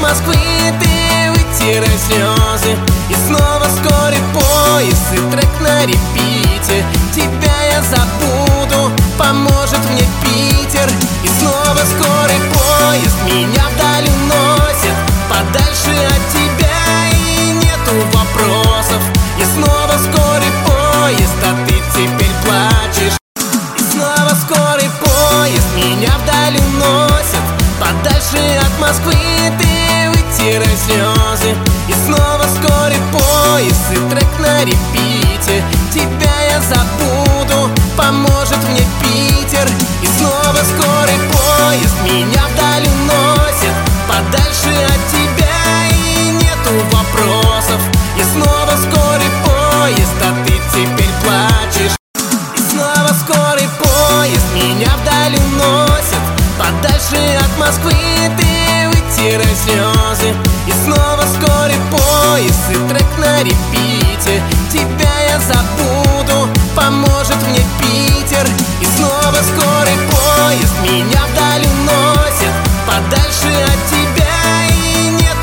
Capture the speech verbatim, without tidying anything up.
Москвы ты вытирай слезы. И снова скорый поезд и трек на репите. Тебя я забуду, поможет мне Питер. И снова скорый поезд меня вдаль уносит, подальше от тебя, и нету вопросов. И снова скорый поезд, а ты теперь плачешь. И снова скорый поезд меня вдаль уносит, подальше от Москвы ты вытирай слезы. И снова скорый поезд и трек на репите. Тебя я забуду, поможет мне Питер. И снова скорый поезд меня вдаль уносит, подальше от тебя, и нету вопросов. И снова скорый поезд, а ты теперь плачешь. И снова скорый поезд меня вдаль уносит, подальше от Москвы ты вытирай слезы. И снова скорый поезд и трек на репите.